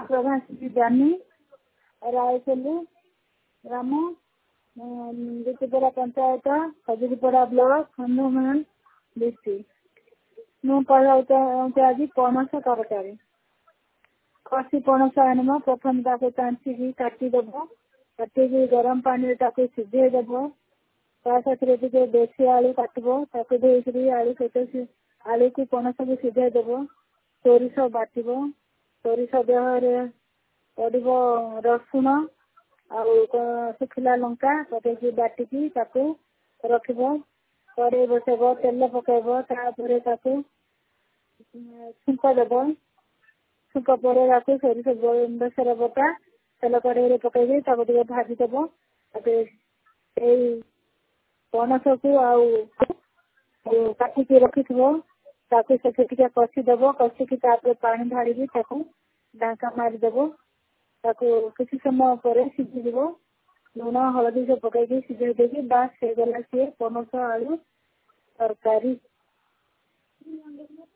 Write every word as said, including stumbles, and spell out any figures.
प्रधान श्री जानी रायचलू ग्राम Dutipada panchayat Khajuripada block Hanuman district. मुझे आज पणस तरकारी कषि पणस आनम प्रथम चांची काटिदेव काटिकी गरम पानी सिझेदेव साथी देशी आलू काटब धोई आलू सहित आलू को पणस को सिझेदेव सोरिष बाटब सोरिष देहरे पड़ो रसुण शुखिला लंका पकई बाटिकी रखब कड़े बसब तेल पकेब तापर छुंक देव छुंक पर सोरिष बेसर बटा तेल कड़े पकई भाजीदेव पणस को काटिकी रखि कषिदेव कषिकी पानी ढाड़ी ढाका मारिदेव किसी समय पर सीझी लुण हलदी सब पकई सीझे देगी बास हो गला सी पणस आलू तरकारी।